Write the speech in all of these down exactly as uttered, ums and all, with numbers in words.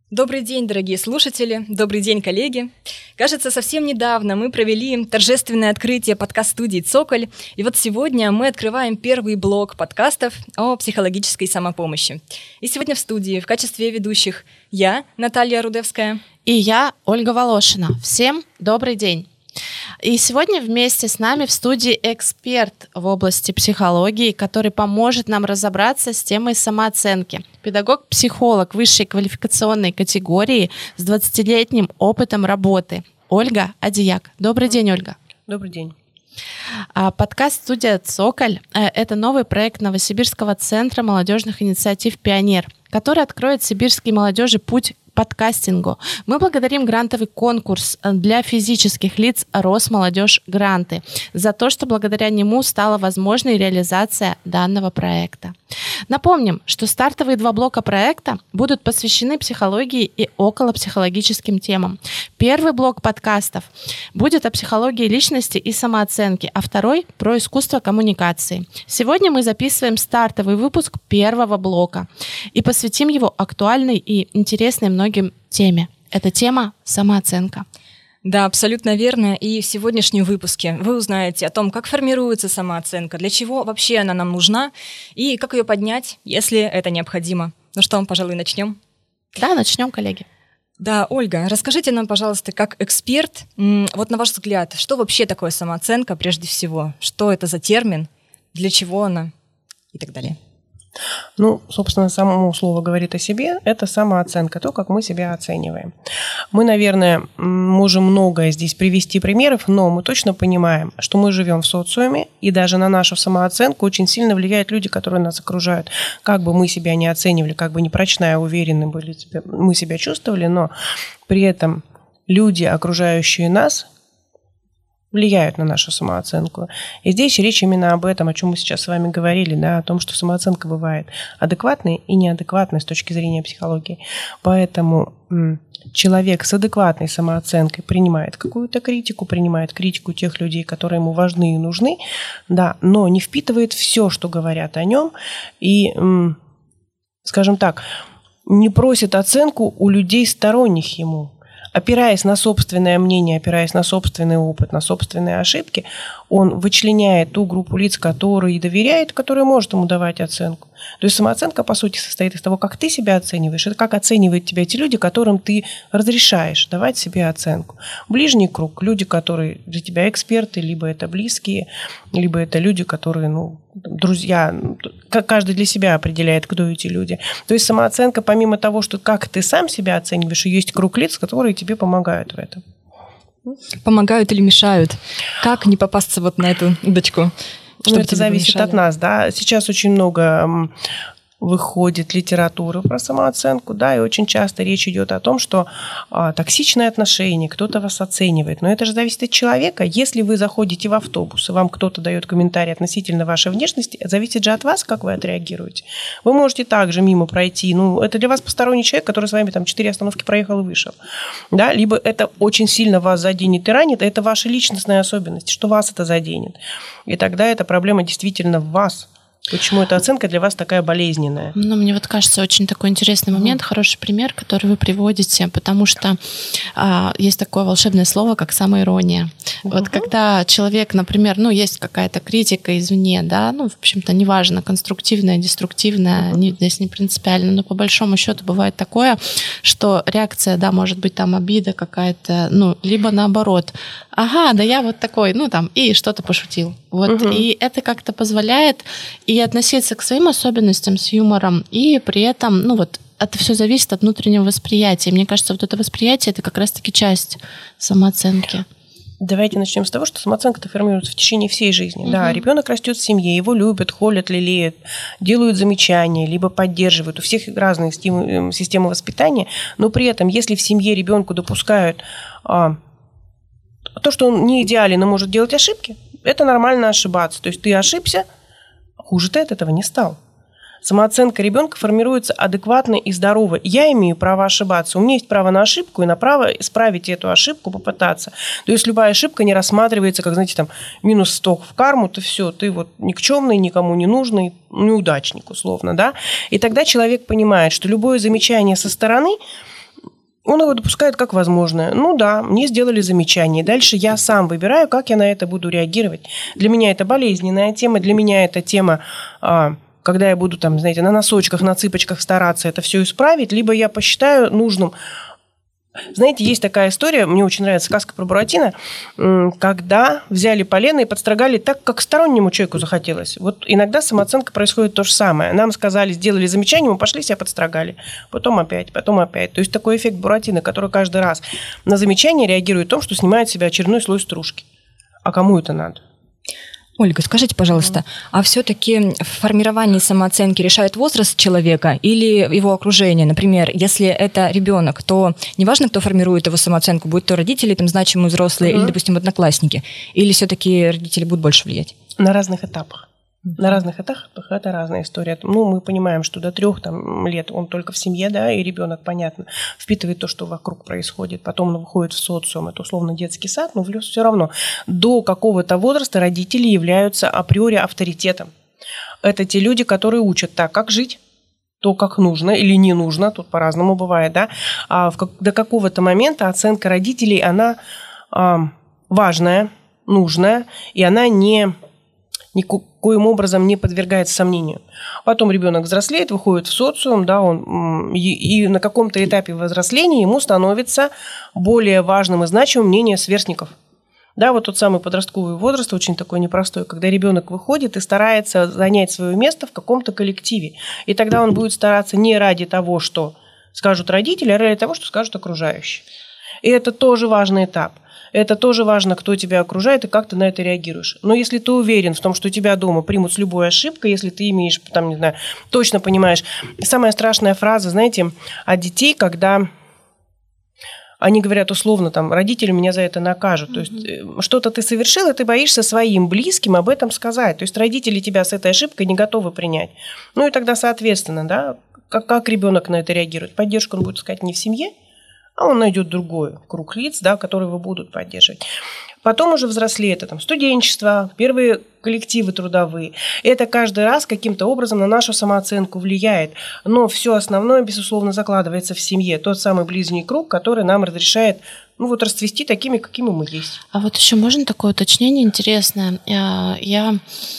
Добрый день, дорогие слушатели, добрый день, коллеги. Кажется, совсем недавно мы провели торжественное открытие подкаст-студии «Цоколь», и вот сегодня мы открываем первый блок подкастов о психологической самопомощи. И сегодня в студии в качестве ведущих я, Наталья Рудевская, и я, Ольга Волошина. Всем добрый день. И сегодня вместе с нами в студии эксперт в области психологии, который поможет нам разобраться с темой самооценки. Педагог-психолог высшей квалификационной категории с двадцатилетним опытом работы Ольга Адияк. Добрый день, Ольга. Добрый день. Подкаст-студия «Цоколь» — это новый проект Новосибирского центра молодежных инициатив «Пионер», который откроет сибирской молодежи путь подкастингу. Мы благодарим грантовый конкурс для физических лиц «Росмолодежь Гранты» за то, что благодаря нему стала возможной реализация данного проекта. Напомним, что стартовые два блока проекта будут посвящены психологии и околопсихологическим темам. Первый блок подкастов будет о психологии личности и самооценки, а второй – про искусство коммуникации. Сегодня мы записываем стартовый выпуск первого блока и посвятим его актуальной и интересной многим теме. Это тема самооценка. Да, абсолютно верно. И в сегодняшнем выпуске вы узнаете о том, как формируется самооценка, для чего вообще она нам нужна и как ее поднять, если это необходимо. Ну что, пожалуй, начнем? Да, начнем, коллеги. Да, Ольга, расскажите нам, пожалуйста, как эксперт, вот на ваш взгляд, что вообще такое самооценка прежде всего? Что это за термин, для чего она и так далее? Ну, собственно, само слово говорит о себе. Это самооценка, то, как мы себя оцениваем. Мы, наверное, можем многое здесь привести примеров, но мы точно понимаем, что мы живем в социуме, и даже на нашу самооценку очень сильно влияют люди, которые нас окружают. Как бы мы себя не оценивали, как бы не прочно и уверенно были, мы себя чувствовали, но при этом люди, окружающие нас, влияют на нашу самооценку. И здесь речь именно об этом, о чем мы сейчас с вами говорили, да, о том, что самооценка бывает адекватной и неадекватной с точки зрения психологии. Поэтому м, человек с адекватной самооценкой принимает какую-то критику, принимает критику тех людей, которые ему важны и нужны, да, но не впитывает все, что говорят о нем, и, м, скажем так, не просит оценку у людей, сторонних ему. Опираясь на собственное мнение, опираясь на собственный опыт, на собственные ошибки, он вычленяет ту группу лиц, которые доверяет, которая может ему давать оценку. То есть самооценка, по сути, состоит из того, как ты себя оцениваешь, это как оценивают тебя те люди, которым ты разрешаешь давать себе оценку. Ближний круг, люди, которые для тебя эксперты, либо это близкие, либо это люди, которые, ну, друзья, каждый для себя определяет, кто эти люди. То есть самооценка, помимо того, что как ты сам себя оцениваешь, есть круг лиц, которые тебе помогают в этом. Помогают или мешают? Как не попасться вот на эту удочку? Ну, это зависит от нас, да. Сейчас очень много выходит литературы про самооценку, да, и очень часто речь идет о том, что а, токсичные отношения, кто-то вас оценивает. Но это же зависит от человека. Если вы заходите в автобус, и вам кто-то дает комментарий относительно вашей внешности, зависит же от вас, как вы отреагируете. Вы можете также мимо пройти. Ну, это для вас посторонний человек, который с вами там четыре остановки проехал и вышел. Да? Либо это очень сильно вас заденет и ранит, это ваши личностные особенности, что вас это заденет. И тогда эта проблема действительно в вас. Почему эта оценка для вас такая болезненная? Ну, мне вот кажется, очень такой интересный момент, mm. хороший пример, который вы приводите, потому что а, есть такое волшебное слово, как самоирония. Mm-hmm. Вот когда человек, например, ну, есть какая-то критика извне, да, ну, в общем-то, неважно, конструктивная, деструктивная, mm-hmm. не, здесь не принципиально, но по большому счету бывает такое, что реакция, да, может быть там обида какая-то, ну, либо наоборот, ага, да я вот такой, ну, там, и что-то пошутил. Вот, mm-hmm. и это как-то позволяет и относиться к своим особенностям с юмором, и при этом, ну вот, это все зависит от внутреннего восприятия. Мне кажется, вот это восприятие – это как раз-таки часть самооценки. Давайте начнем с того, что самооценка-то формируется в течение всей жизни. Угу. Да, ребенок растет в семье, его любят, холят, лелеют, делают замечания, либо поддерживают. У всех разные системы воспитания, но при этом, если в семье ребенку допускают а, то, что он не идеален и может делать ошибки, это нормально ошибаться. То есть ты ошибся, хуже ты от этого не стал. Самооценка ребенка формируется адекватно и здорово. Я имею право ошибаться. У меня есть право на ошибку и на право исправить эту ошибку, попытаться. То есть любая ошибка не рассматривается как, знаете, там, минус сто в карму, то все, ты вот никчемный, никому не нужный, неудачник, условно, да. И тогда человек понимает, что любое замечание со стороны Он его допускает как возможное. Ну да, мне сделали замечание. Дальше я сам выбираю, как я на это буду реагировать. Для меня это болезненная тема, для меня это тема, когда я буду там, знаете, на носочках, на цыпочках стараться это все исправить, либо я посчитаю нужным. Знаете, есть такая история, мне очень нравится сказка про Буратино, когда взяли полено и подстрогали так, как стороннему человеку захотелось. Вот иногда самооценка происходит то же самое. Нам сказали, сделали замечание, мы пошли, себя подстрогали. Потом опять, потом опять. То есть такой эффект Буратино, который каждый раз на замечание реагирует том, что снимает с себя очередной слой стружки. А кому это надо? Ольга, скажите, пожалуйста, mm-hmm. а все-таки в формировании самооценки решает возраст человека или его окружение? Например, если это ребенок, то неважно, кто формирует его самооценку, будь то родители, там, значимые взрослые mm-hmm. или, допустим, одноклассники, или все-таки родители будут больше влиять? На разных этапах. На разных этапах это разная история. Ну, мы понимаем, что до трех там, лет он только в семье, да, и ребенок, понятно, впитывает то, что вокруг происходит. Потом он выходит в социум, это условно детский сад, но все равно до какого-то возраста родители являются априори авторитетом. Это те люди, которые учат так, как жить, то, как нужно или не нужно, тут по-разному бывает, да. А в, до какого-то момента оценка родителей, она а, важная, нужная, и она не... никоим образом не подвергается сомнению. Потом ребенок взрослеет, выходит в социум, да, он, и, и на каком-то этапе взросления ему становится более важным и значимым мнение сверстников. Да, вот тот самый подростковый возраст, очень такой непростой, когда ребенок выходит и старается занять свое место в каком-то коллективе. И тогда он будет стараться не ради того, что скажут родители, а ради того, что скажут окружающие. И это тоже важный этап. Это тоже важно, кто тебя окружает и как ты на это реагируешь. Но если ты уверен в том, что тебя дома примут с любой ошибкой, если ты имеешь, там, не знаю, точно понимаешь. Самая страшная фраза, знаете, от детей, когда они говорят условно, там, родители меня за это накажут. То есть mm-hmm. что-то ты совершил, и ты боишься своим близким об этом сказать. То есть родители тебя с этой ошибкой не готовы принять. Ну и тогда, соответственно, да, как, как ребенок на это реагирует? Поддержку он будет искать не в семье, а он найдет другой круг лиц, да, которые его будут поддерживать. Потом уже взрослеет это там, студенчество, первые коллективы трудовые. Это каждый раз каким-то образом на нашу самооценку влияет. Но все основное, безусловно, закладывается в семье. Тот самый ближний круг, который нам разрешает ну, вот, расцвести такими, какими мы есть. А вот еще можно такое уточнение интересное? Я... я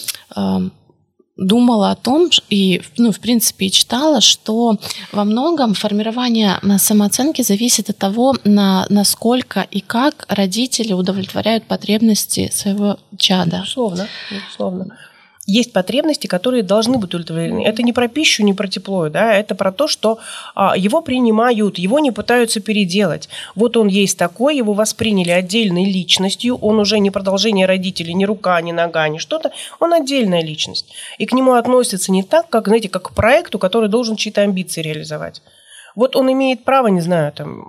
думала о том, и, ну, в принципе, и читала, что во многом формирование самооценки зависит от того, на, насколько и как родители удовлетворяют потребности своего чада. Безусловно, безусловно. Есть потребности, которые должны быть удовлетворены. Это не про пищу, не про тепло, да, это про то, что а, его принимают, его не пытаются переделать. Вот он есть такой, его восприняли отдельной личностью, он уже не продолжение родителей, ни рука, ни нога, ни что-то, он отдельная личность. И к нему относятся не так, как, знаете, как к проекту, который должен чьи-то амбиции реализовать. Вот он имеет право, не знаю, там,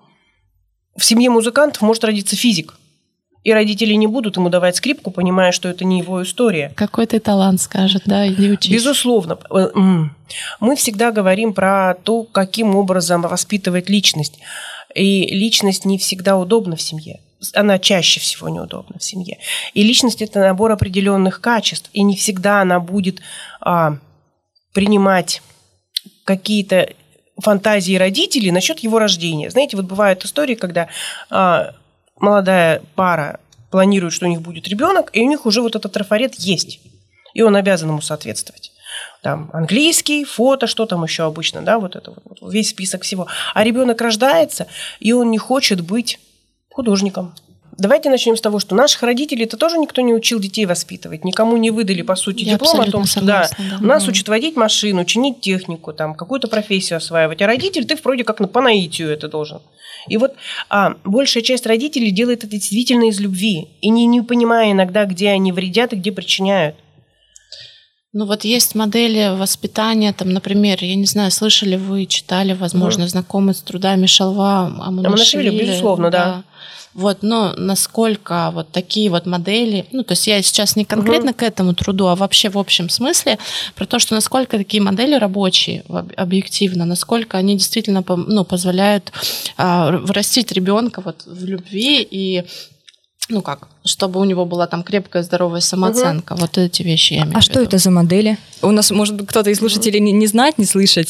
в семье музыкантов может родиться физик. И родители не будут ему давать скрипку, понимая, что это не его история. Какой ты талант, скажет, да, иди учись. Безусловно. Мы всегда говорим про то, каким образом воспитывать личность. И личность не всегда удобна в семье. Она чаще всего неудобна в семье. И личность – это набор определенных качеств. И не всегда она будет а, принимать какие-то фантазии родителей насчет его рождения. Знаете, вот бывают истории, когда... А, молодая пара планирует, что у них будет ребенок, и у них уже вот этот трафарет есть. И он обязан ему соответствовать. Там английский, фото, что там еще обычно, да, вот это вот, весь список всего. А ребенок рождается, и он не хочет быть художником. Давайте начнем с того, что наших родителей это тоже никто не учил детей воспитывать. Никому не выдали, по сути, Я диплом о том, что согласна, да, да. нас учат водить машину, чинить технику, там, какую-то профессию осваивать. А родитель, ты вроде как по наитию это должен. И вот а, большая часть родителей делает это действительно из любви. И не, не понимая иногда, где они вредят и где причиняют. Ну вот есть модели воспитания, там, например, я не знаю, слышали вы, читали, возможно, mm. знакомы с трудами Шалва Амунашвили. Амунашвили, безусловно, да. да. Вот, но насколько вот такие вот модели, ну, то есть я сейчас не конкретно угу. к этому труду, а вообще в общем смысле, про то, что насколько такие модели рабочие, объективно, насколько они действительно, ну, позволяют а, вырастить ребенка вот в любви и, ну как, чтобы у него была там крепкая, здоровая самооценка. Угу. Вот эти вещи я имею в виду. А что это за модели? У нас, может быть, кто-то из слушателей не, не знать, не слышать?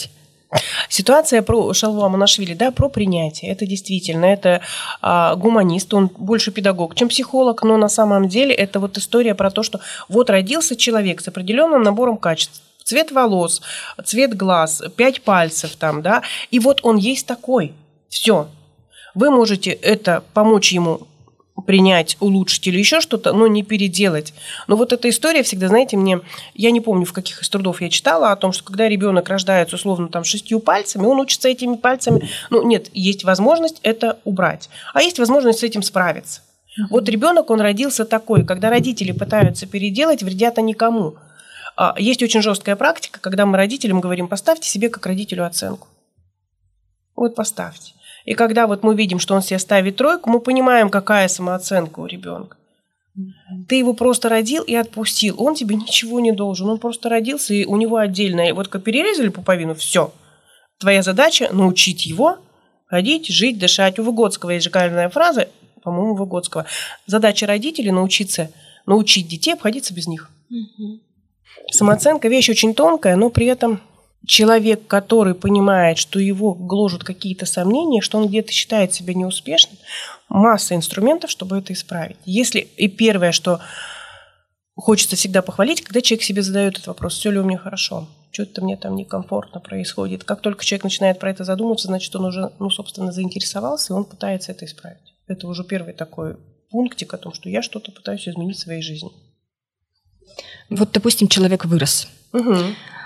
Ситуация про Шалва Манашвили, да, про принятие. Это действительно, это а, гуманист, он больше педагог, чем психолог, но на самом деле это вот история про то, что вот родился человек с определенным набором качеств. Цвет волос, цвет глаз, пять пальцев там, да, и вот он есть такой. Все. Вы можете это помочь ему принять, улучшить или еще что-то, но не переделать. Но вот эта история всегда, знаете, мне, я не помню, в каких из трудов я читала о том, что когда ребенок рождается условно там шестью пальцами, он учится этими пальцами. Ну, нет, есть возможность это убрать, а есть возможность с этим справиться. Uh-huh. Вот ребенок, он родился такой, когда родители пытаются переделать, вредят они никому. Есть очень жесткая практика, когда мы родителям говорим, поставьте себе как родителю оценку. Вот поставьте. И когда вот мы видим, что он себе ставит тройку, мы понимаем, какая самооценка у ребенка. Mm-hmm. Ты его просто родил и отпустил. Он тебе ничего не должен. Он просто родился, и у него отдельное. Вот как перерезали пуповину, все. Твоя задача научить его ходить, жить, дышать. У Выгодского есть шикарная фраза, по-моему, Выгодского. Задача родителей научиться, научить детей обходиться без них. Mm-hmm. Самооценка вещь очень тонкая, но при этом... Человек, который понимает, что его гложут какие-то сомнения, что он где-то считает себя неуспешным, масса инструментов, чтобы это исправить. Если и первое, что хочется всегда похвалить, когда человек себе задает этот вопрос, все ли у меня хорошо, что-то мне там некомфортно происходит. Как только человек начинает про это задумываться, значит, он уже, ну, собственно, заинтересовался, и он пытается это исправить. Это уже первый такой пунктик о том, что я что-то пытаюсь изменить в своей жизни. Вот, допустим, человек вырос. Угу.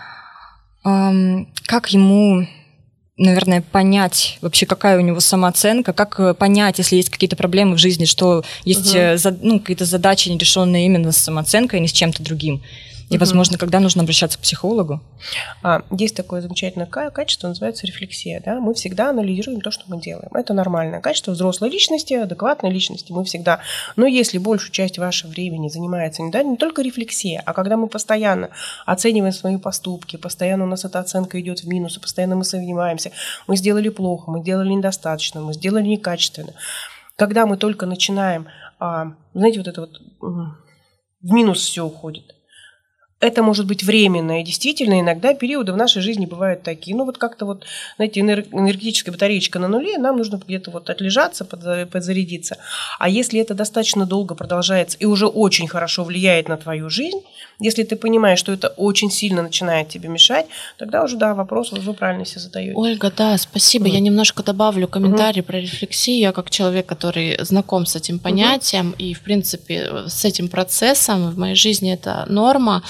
Как ему, наверное, понять вообще, какая у него самооценка, как понять, если есть какие-то проблемы в жизни, что есть угу. ну, какие-то задачи, нерешенные именно с самооценкой, а не с чем-то другим. И, угу. возможно, когда нужно обращаться к психологу? А, есть такое замечательное качество, называется рефлексия. Да? Мы всегда анализируем то, что мы делаем. Это нормальное качество взрослой личности, адекватной личности. Мы всегда. Но если большую часть вашего времени занимается не, да, не только рефлексия, а когда мы постоянно оцениваем свои поступки, постоянно у нас эта оценка идет в минус, и постоянно мы сомневаемся, мы сделали плохо, мы сделали недостаточно, мы сделали некачественно. Когда мы только начинаем, а, знаете, вот это вот в минус все уходит. Это может быть временно, и действительно иногда периоды в нашей жизни бывают такие. Ну вот как-то вот, знаете, энергетическая батареечка на нуле, нам нужно где-то вот отлежаться, подзарядиться. А если это достаточно долго продолжается и уже очень хорошо влияет на твою жизнь, если ты понимаешь, что это очень сильно начинает тебе мешать, тогда уже, да, вопрос вы правильно себе задаете. Ольга, да, спасибо. Mm. Я немножко добавлю комментарий mm. про рефлексию. Я как человек, который знаком с этим понятием mm-hmm. и, в принципе, с этим процессом, в моей жизни это норма.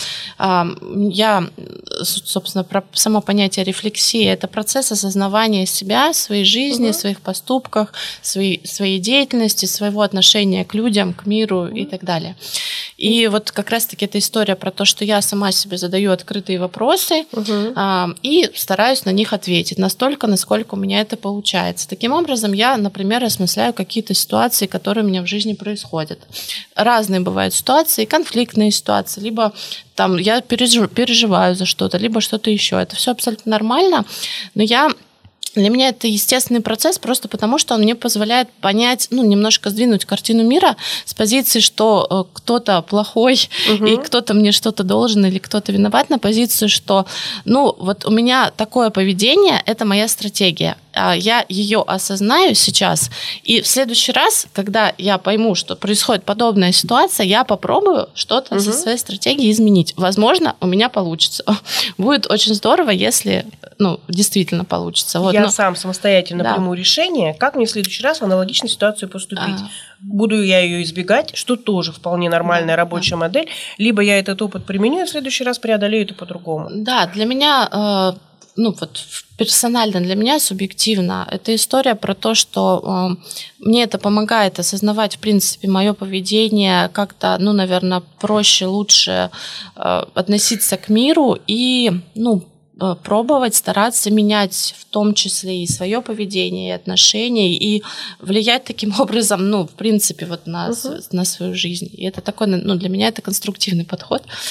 Я, собственно, про само понятие рефлексии – это процесс осознавания себя, своей жизни, mm-hmm. своих поступках, своей, своей деятельности, своего отношения к людям, к миру mm-hmm. и так далее. И вот как раз-таки эта история про то, что я сама себе задаю открытые вопросы uh-huh. а, и стараюсь на них ответить настолько, насколько у меня это получается. Таким образом, я, например, осмысляю какие-то ситуации, которые у меня в жизни происходят. Разные бывают ситуации, конфликтные ситуации, либо там я пережив, переживаю за что-то, либо что-то еще. Это все абсолютно нормально, но я... Для меня это естественный процесс, просто потому что он мне позволяет понять, ну, немножко сдвинуть картину мира с позиции, что кто-то плохой, угу. и кто-то мне что-то должен, или кто-то виноват, на позицию, что, ну, вот у меня такое поведение, это моя стратегия. Я ее осознаю сейчас, и в следующий раз, когда я пойму, что происходит подобная ситуация, я попробую что-то угу. со своей стратегией изменить. Возможно, у меня получится. Будет очень здорово, если, ну, действительно получится. Вот, я но... сам самостоятельно да. приму решение, как мне в следующий раз в аналогичной ситуации поступить. А... Буду я ее избегать, что тоже вполне нормальная да, рабочая да. модель, либо я этот опыт применю, и в следующий раз преодолею это по-другому. Да, для меня... Ну, вот персонально для меня, субъективно, это история про то, что э, мне это помогает осознавать, в принципе, мое поведение как-то, ну, наверное, проще, лучше э, относиться к миру и, ну, э, пробовать, стараться менять в том числе и свое поведение, и отношения, и влиять таким образом, ну, в принципе, вот на, uh-huh. на свою жизнь. И это такой, ну, для меня это конструктивный подход.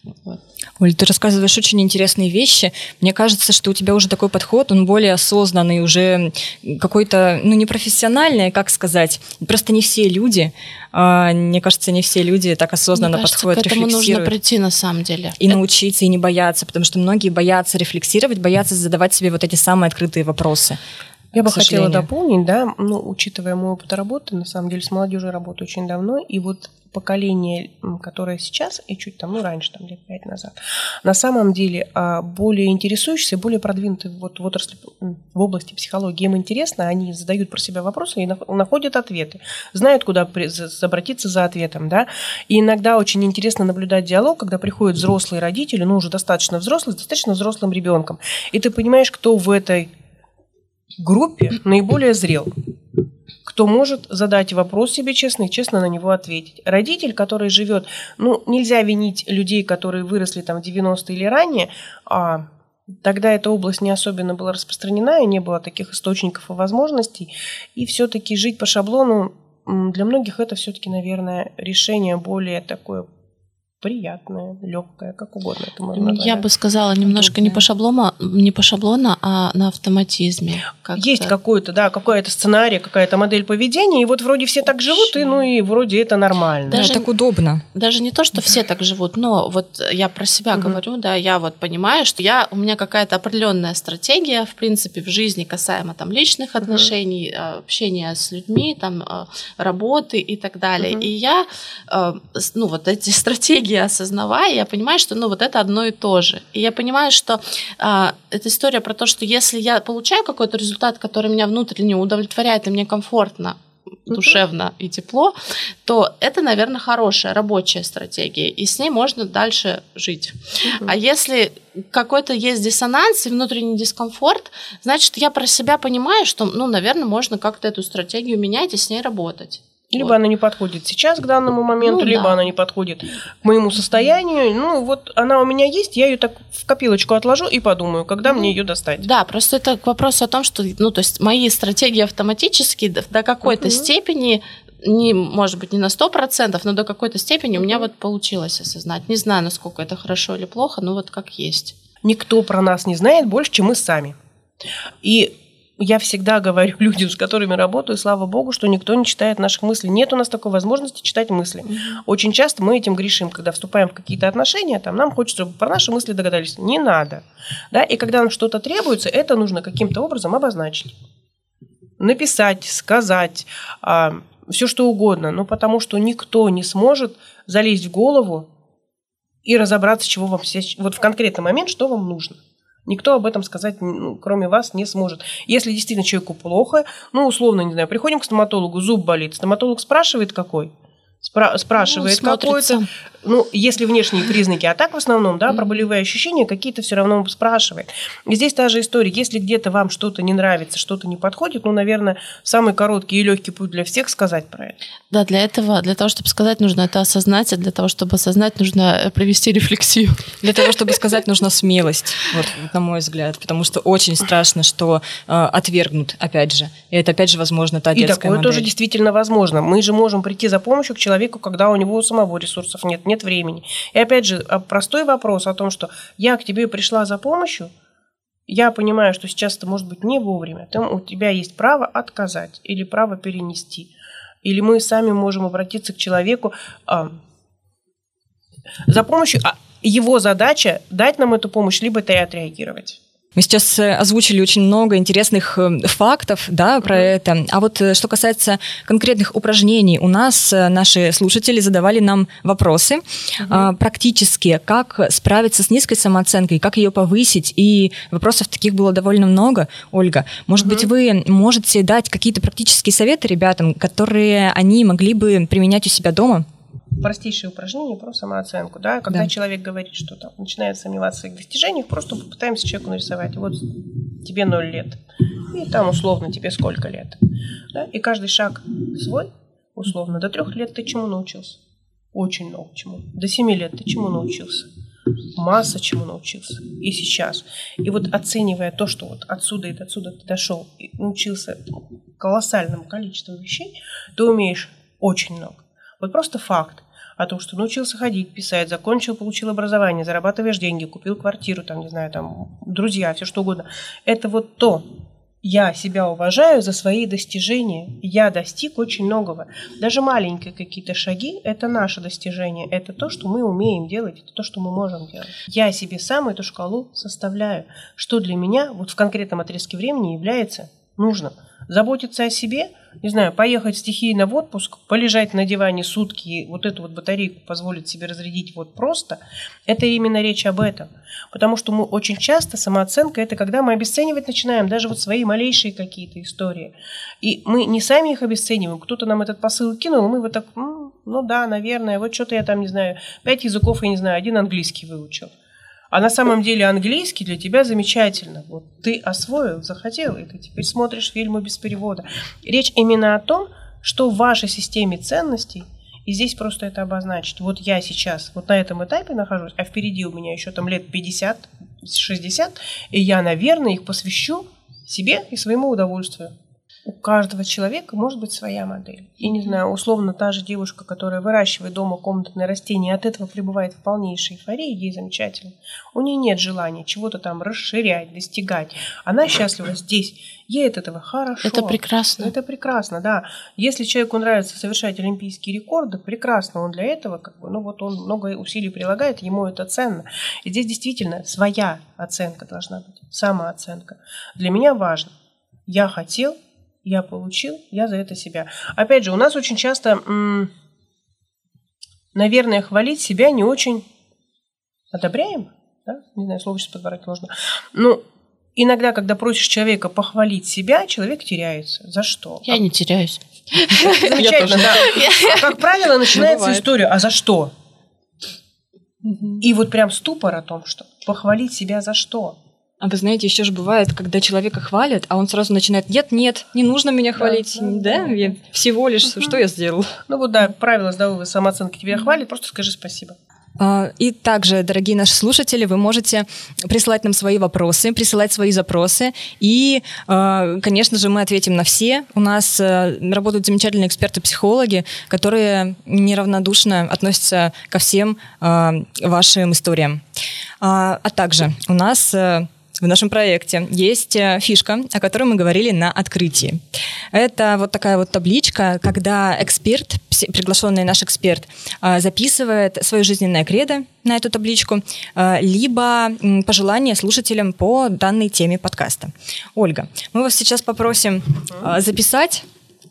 Вот. Оль, ты рассказываешь очень интересные вещи. Мне кажется, что у тебя уже такой подход, он более осознанный, уже какой-то, ну, не профессиональный, как сказать. Просто не все люди, мне кажется, не все люди так осознанно Мне кажется, подходят, к этому рефлексируют. нужно прийти на самом деле. И научиться, и не бояться, потому что многие боятся рефлексировать, боятся задавать себе вот эти самые открытые вопросы. Я бы хотела дополнить, да, ну, учитывая мой опыт работы, на самом деле с молодежью работаю очень давно, и вот поколение, которое сейчас, и чуть там, ну, раньше, там, лет пять назад, на самом деле более интересующиеся, более продвинутые вот в отрасли, в области психологии, им интересно, они задают про себя вопросы и находят ответы, знают, куда обратиться за ответом, да, и иногда очень интересно наблюдать диалог, когда приходят взрослые родители, ну, уже достаточно взрослые, с достаточно взрослым ребенком, и ты понимаешь, кто в этой группе наиболее зрел, кто может задать вопрос себе честно и честно на него ответить. Родитель, который живет, ну, нельзя винить людей, которые выросли там в девяностые или ранее, а тогда эта область не особенно была распространена, и не было таких источников и возможностей, и все-таки жить по шаблону, для многих это все-таки, наверное, решение более такое приятное, легкое, как угодно это можно назвать. Я бы сказала, немножко не по шаблону, не по шаблону, а на автоматизме. Как-то. Есть какой-то, да, какой-то сценарий, какая-то модель поведения, и вот вроде все так живут, и ну и вроде это нормально. Даже так удобно. Даже не то, что все так живут, но вот я про себя угу. говорю, да, я вот понимаю, что я, у меня какая-то определенная стратегия, в принципе, в жизни касаемо там личных угу. отношений, общения с людьми, там работы и так далее. Угу. И я, ну вот эти стратегии осознавая, я понимаю, что ну вот это одно и то же. И я понимаю, что а, эта история про то, что если я получаю какой-то результат, который меня внутренне удовлетворяет, и мне комфортно, душевно и тепло, то это, наверное, хорошая рабочая стратегия, и с ней можно дальше жить. Uh-huh. А если какой-то есть диссонанс и внутренний дискомфорт, значит, я про себя понимаю, что, ну, наверное, можно как-то эту стратегию менять и с ней работать. Либо вот. Она не подходит сейчас к данному моменту, ну, либо да. она не подходит к моему состоянию. Ну, вот она у меня есть, я ее так в копилочку отложу и подумаю, когда ну, мне ее достать. Да, просто это к вопросу о том, что, ну, то есть мои стратегии автоматически до, до какой-то uh-huh. степени, не, может быть, не на сто процентов, но до какой-то степени uh-huh. у меня вот получилось осознать. Не знаю, насколько это хорошо или плохо, но вот как есть. Никто про нас не знает больше, чем мы сами. И я всегда говорю людям, с которыми работаю, слава богу, что никто не читает наших мыслей. Нет у нас такой возможности читать мысли. Mm-hmm. Очень часто мы этим грешим, когда вступаем в какие-то отношения, там, нам хочется, чтобы про наши мысли догадались. Не надо. Да? И когда нам что-то требуется, это нужно каким-то образом обозначить. Написать, сказать, а, все что угодно. Но потому что никто не сможет залезть в голову и разобраться, чего вам вот в конкретный момент, что вам нужно. Никто об этом сказать, ну, кроме вас, не сможет. Если действительно человеку плохо, ну, условно, не знаю, приходим к стоматологу, зуб болит, стоматолог спрашивает, какой? Спра- спрашивает ну, какой-то, ну, если внешние признаки, а так в основном, да, про болевые ощущения какие-то все равно спрашивает. И здесь та же история, если где-то вам что-то не нравится, что-то не подходит, ну, наверное, самый короткий и легкий путь для всех сказать про это. Да, для этого, для того, чтобы сказать, нужно это осознать, а для того, чтобы осознать, нужно провести рефлексию. Для того, чтобы сказать, нужна смелость, вот, на мой взгляд, потому что очень страшно, что э, отвергнут, опять же. И это, опять же, возможно, та детская модель. И такое модель. тоже действительно возможно. Мы же можем прийти за помощью к человеку, когда у него самого ресурсов нет, нет времени. И опять же, простой вопрос о том, что я к тебе пришла за помощью, я понимаю, что сейчас это может быть не вовремя. Там у тебя есть право отказать или право перенести. Или мы сами можем обратиться к человеку а, за помощью. А его задача дать нам эту помощь, либо это и отреагировать. Мы сейчас озвучили очень много интересных фактов, да, про mm-hmm. это. А вот что касается конкретных упражнений, у нас наши слушатели задавали нам вопросы mm-hmm. практически, как справиться с низкой самооценкой, как ее повысить. И вопросов таких было довольно много. Ольга, может mm-hmm. быть, вы можете дать какие-то практические советы ребятам, которые они могли бы применять у себя дома? Простейшее упражнение про самооценку. Да? Когда да. человек говорит, что там, начинает сомневаться в своих достижениях, просто попытаемся человеку нарисовать. Вот тебе ноль лет. И там условно тебе сколько лет. Да? И каждый шаг свой, условно, до трех лет ты чему научился? Очень много чему. До семи лет ты чему научился? Масса чему научился. И сейчас. И вот оценивая то, что вот отсюда и отсюда ты дошел и научился колоссальному количеству вещей, ты умеешь очень много. Вот просто факт. о том, что научился ходить, писать, закончил, получил образование, зарабатываешь деньги, купил квартиру, там, не знаю, там, друзья, все что угодно. Это вот то. Я себя уважаю за свои достижения. Я достиг очень многого. Даже маленькие какие-то шаги – это наше достижение. Это то, что мы умеем делать, это то, что мы можем делать. Я себе сам эту шкалу составляю. Что для меня вот в конкретном отрезке времени является нужным. Заботиться о себе, не знаю, поехать стихийно в отпуск, полежать на диване сутки и вот эту вот батарейку позволить себе разрядить вот просто, это именно речь об этом. Потому что мы очень часто, самооценка – это когда мы обесценивать начинаем даже вот свои малейшие какие-то истории. И мы не сами их обесцениваем, кто-то нам этот посыл кинул, и мы вот так, ну, ну да, наверное, вот что-то я там, не знаю, пять языков, я не знаю, один английский выучил. А на самом деле английский для тебя замечательно. Вот ты освоил, захотел, и ты теперь смотришь фильмы без перевода. Речь именно о том, что в вашей системе ценностей, и здесь просто это обозначить. Вот я сейчас вот на этом этапе нахожусь, а впереди у меня еще там лет пятьдесят-шестьдесят, и я, наверное, их посвящу себе и своему удовольствию. У каждого человека может быть своя модель. И, не знаю, условно, та же девушка, которая выращивает дома комнатные растения, от этого пребывает в полнейшей эйфории, ей замечательно. У нее нет желания чего-то там расширять, достигать. Она счастлива здесь. Ей от этого хорошо. Это прекрасно. Это прекрасно, да. Если человеку нравится совершать олимпийские рекорды, прекрасно. Он для этого, как бы, ну вот он много усилий прилагает, ему это ценно. И здесь действительно своя оценка должна быть, самооценка. Для меня важно. Я хотел, я получил, я за это себя. Опять же, у нас очень часто, м- наверное, хвалить себя не очень одобряемо. Да? Не знаю, слово сейчас подбирать можно. Ну, иногда, когда просишь человека похвалить себя, человек теряется. За что? Я а... не теряюсь. Замечательно, да. А как правило, начинается история, а за что? И вот прям ступор о том, что похвалить себя за что? А вы знаете, еще же бывает, когда человека хвалят, а он сразу начинает: нет, нет, не нужно меня хвалить, да, да, да? Я всего лишь, угу. Что я сделал? Ну вот да, правило здоровой самооценки тебя хвалит, просто скажи спасибо. И также, дорогие наши слушатели, вы можете присылать нам свои вопросы, присылать свои запросы, и, конечно же, мы ответим на все. У нас работают замечательные эксперты-психологи, которые неравнодушно относятся ко всем вашим историям. А также у нас... В нашем проекте есть фишка, о которой мы говорили на открытии. Это вот такая вот табличка, когда эксперт, приглашенный наш эксперт, записывает свое жизненное кредо на эту табличку, либо пожелания слушателям по данной теме подкаста. Ольга, мы вас сейчас попросим записать.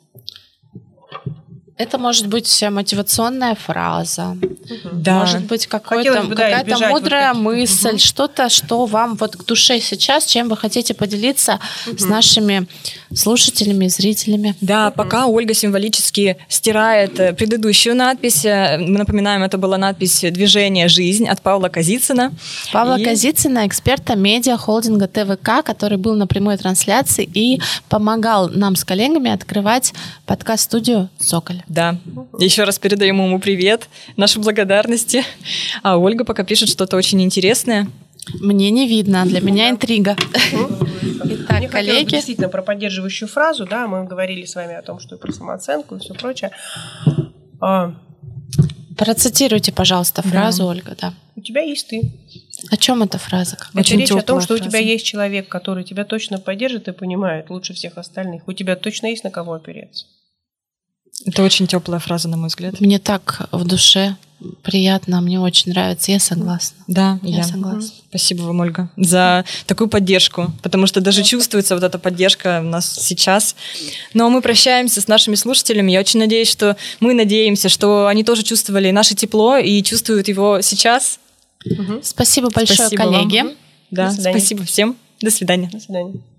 Это может быть мотивационная фраза, да. Может быть какой-то, бы, да, какая-то мудрая вот мысль, угу. Что-то, что вам вот к душе сейчас, чем вы хотите поделиться угу. с нашими слушателями, зрителями. Да, угу. Пока Ольга символически стирает предыдущую надпись, мы напоминаем, это была надпись «Движение «Жизнь» от Павла Казицына. Павла и... Казицына, эксперта медиа-холдинга ТВК, который был на прямой трансляции и помогал нам с коллегами открывать подкаст-студию «Цоколь». Да, еще раз передаем ему привет, наши благодарности. А Ольга пока пишет что-то очень интересное. Мне не видно, для меня интрига. Итак, Мне коллеги... хотелось действительно про поддерживающую фразу, да, мы говорили с вами о том, что и про самооценку и все прочее. А... Процитируйте, пожалуйста, фразу, да. Ольга, да. У тебя есть ты. О чем эта фраза? Это очень речь о том, что фраза. У тебя есть человек, который тебя точно поддержит и понимает лучше всех остальных. У тебя точно есть на кого опереться. Это очень теплая фраза, на мой взгляд. Мне так в душе приятно, мне очень нравится, я согласна. Да, я, я согласна. Спасибо вам, Ольга, за такую поддержку, потому что даже чувствуется вот эта поддержка у нас сейчас. Но мы прощаемся с нашими слушателями. Я очень надеюсь, что мы надеемся, что они тоже чувствовали наше тепло и чувствуют его сейчас. Угу. Спасибо большое, спасибо коллеги. Вам. Да, спасибо всем. До свидания. До свидания.